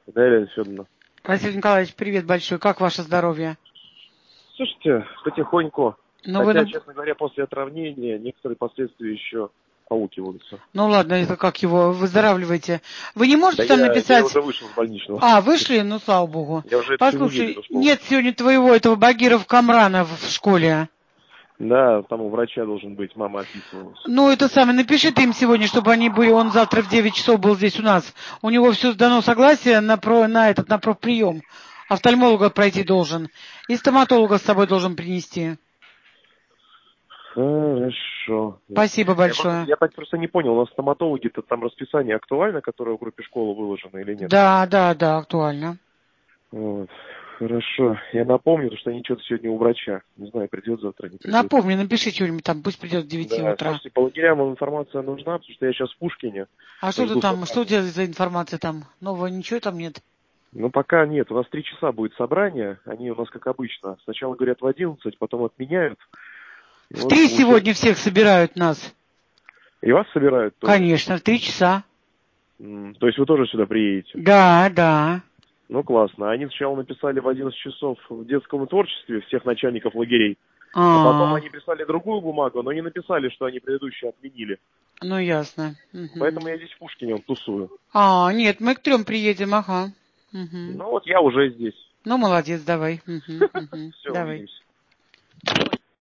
Да, Елена Федоровна. Василий Николаевич, привет большой. Как ваше здоровье? Слушайте, потихоньку. Ну, Хотя, честно говоря, после отравления некоторые последствия еще аукиваются. Ну ладно, это как его, выздоравливаете. Вы не можете Да там я написать... уже вышел с больничного. А, вышли? Ну, слава богу. Я уже это всю неделю Послушай, шел. нет сегодня твоего этого Багиров Камрана в школе. Да, там у врача должен быть, мама описывалась. Ну, это самое, напиши ты им сегодня, чтобы они были, он завтра в 9 часов был здесь у нас. У него все дано согласие на профприем. Офтальмолога пройти должен. И стоматолога с собой должен принести. Хорошо. Спасибо большое. Я так просто не понял, у нас стоматологи-то там расписание актуально, которое в группе школы выложено или нет? Да, актуально. Вот. Хорошо. Я напомню, потому что они что-то сегодня у врача. Не знаю, придет завтра, не придет. Напомни, напиши что-нибудь там, пусть придет к 9 Да, утра. слушайте, по лагерям информация нужна, потому что я сейчас в Пушкине. А что ты Жду там, что у собрания. тебя за информация там? Нового ничего там нет? Ну, пока нет. У нас 3 часа будет собрание. Они у нас, как обычно, сначала говорят в 11, потом отменяют. И В вот 3 получается. сегодня всех собирают нас. И вас собирают тоже? Конечно, в 3 часа. То есть вы тоже сюда приедете? Да. Ну, классно. Они сначала написали в 11 часов в детском творчестве всех начальников лагерей. А потом они прислали другую бумагу, но не написали, что они предыдущие отменили. Ну, ясно. Поэтому я здесь в Пушкине тусую. Нет, мы к 3 приедем, ага. Ну, вот я уже здесь. Ну, молодец, давай. Все, Давай. увидимся.